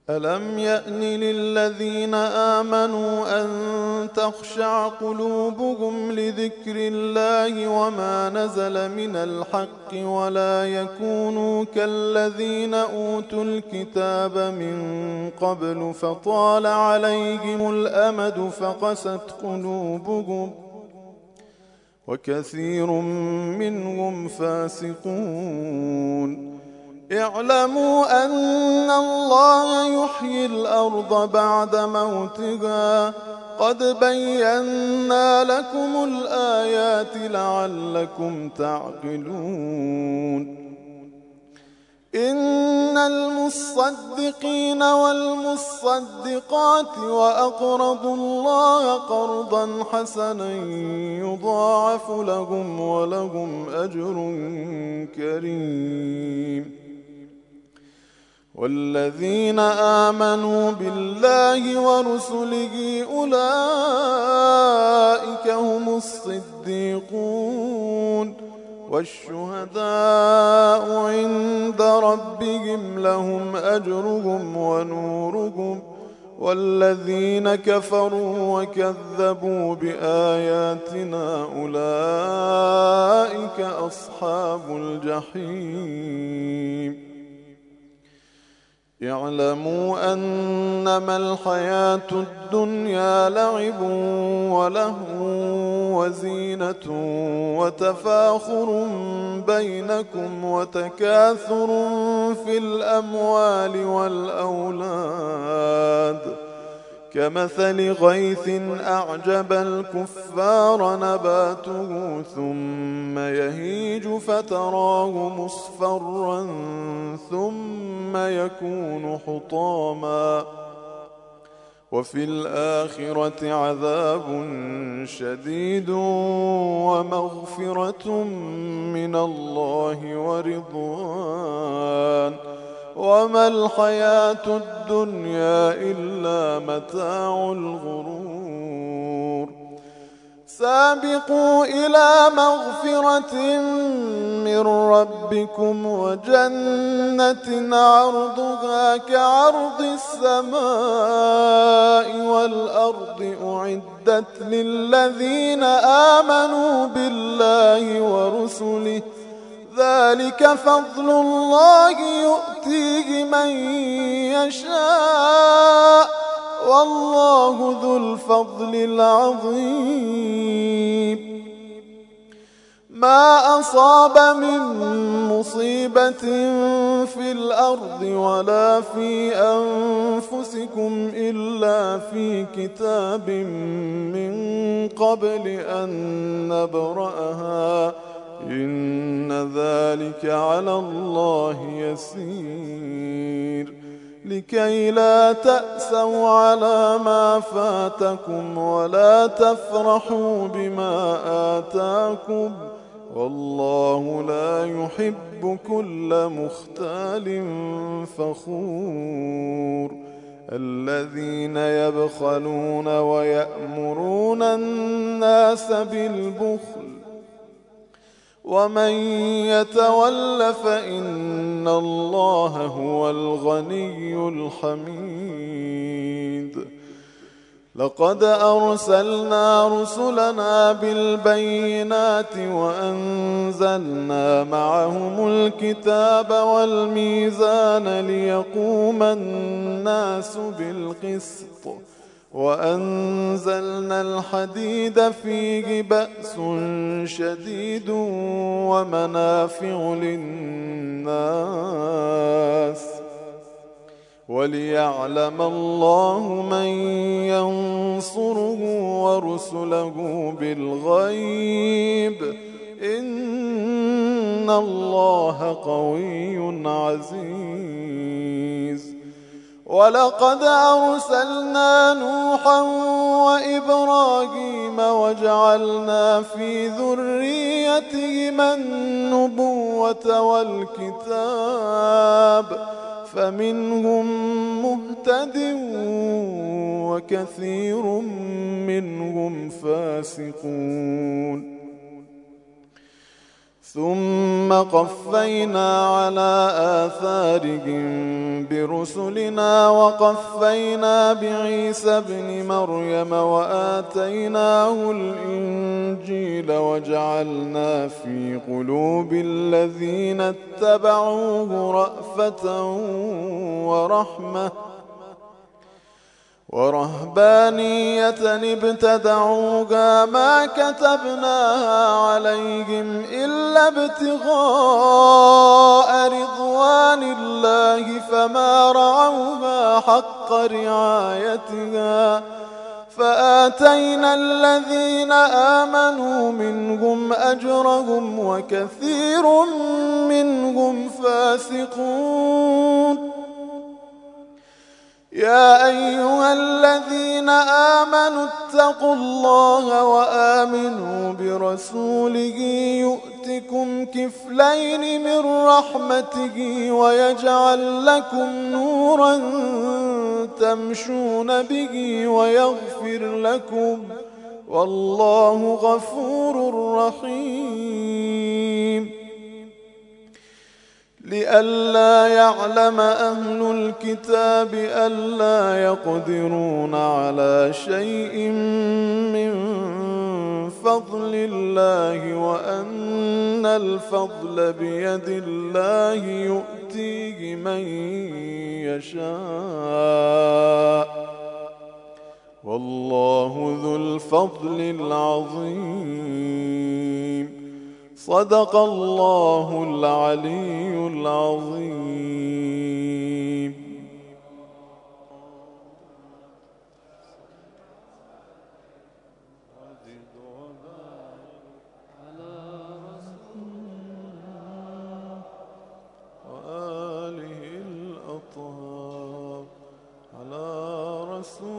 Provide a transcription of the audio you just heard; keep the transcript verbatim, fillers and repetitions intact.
ألم يأن للذين آمنوا أن تخشع قلوبهم لذكر الله وما نزل من الحق ولا يكونوا كالذين أوتوا الكتاب من قبل فطال عليهم الأمد فقست قلوبهم وكثير منهم فاسقون. اعلموا أن الله يحيي الأرض بعد موتها قد بينا لكم الآيات لعلكم تعقلون. إن المصدقين والمصدقات وأقرضوا الله قرضا حسنا يضاعف لهم ولهم أجر كريم. والذين آمنوا بالله ورسله أولئك هم الصديقون والشهداء عند ربهم لهم أجرهم ونورهم. والذين كفروا وكذبوا بآياتنا أولئك أصحاب الجحيم. اعلموا أنما الحياة الدنيا لعب ولهو وزينة وتفاخر بينكم وتكاثر في الأموال والأولاد كمثل غيث أعجب الكفار نباته ثم يهيج فتراه مصفرا ثم يكون حطاما وفي الآخرة عذاب شديد ومغفرة من الله ورضوان وما الحياة الدنيا إلا متاع الغرور. سابقوا إلى مغفرة من ربكم وجنة عرضها كعرض السماء والأرض أعدت للذين آمنوا بالله ورسله ذلك فضل الله يؤتيه من يشاء والله ذو الفضل العظيم. ما أصاب من مصيبة في الأرض ولا في أنفسكم إلا في كتاب من قبل أن نبرأها إن ذلك على الله يسير. لكي لا تأسوا على ما فاتكم ولا تفرحوا بما آتاكم والله لا يحب كل مختال فخور. الذين يبخلون ويأمرون الناس بالبخل ومن يتول فإن الله هو الغني الحميد. لقد أرسلنا رسلنا بالبينات وأنزلنا معهم الكتاب والميزان ليقوم الناس بالقسط وأنزلنا الحديد فيه بأس شديد ومنافع للناس وليعلم الله من ينصره ورسله بالغيب إن الله قوي عزيز. ولقد أرسلنا نوحا وإبراهيم وجعلنا في ذريتهما النبوة والكتاب فمنهم مهتد وكثير منهم فاسقون. ثم قفينا على آثارهم برسلنا وقفينا بعيسى ابن مريم وآتيناه الإنجيل وجعلنا في قلوب الذين اتبعوه رأفة ورحمة ورهبانية ابتدعوها ما كتبناها عليهم إلا ابتغاء رضوان الله فما رعوها حق رعايتها فآتينا الذين آمنوا منهم أجرهم وكثير منهم فاسقون. يا أيها الذين آمنوا اتقوا الله وآمنوا برسوله يؤتكم كفلين من رحمته ويجعل لكم نورا تمشون به ويغفر لكم والله غفور رحيم. لئلا يعلم أهل الكتاب ألا يقدرون على شيء من فضل الله وأن الفضل بيد الله يؤتيه من يشاء والله ذو الفضل العظيم. صدق الله العلي العظيم. وآله الأطهار على رسول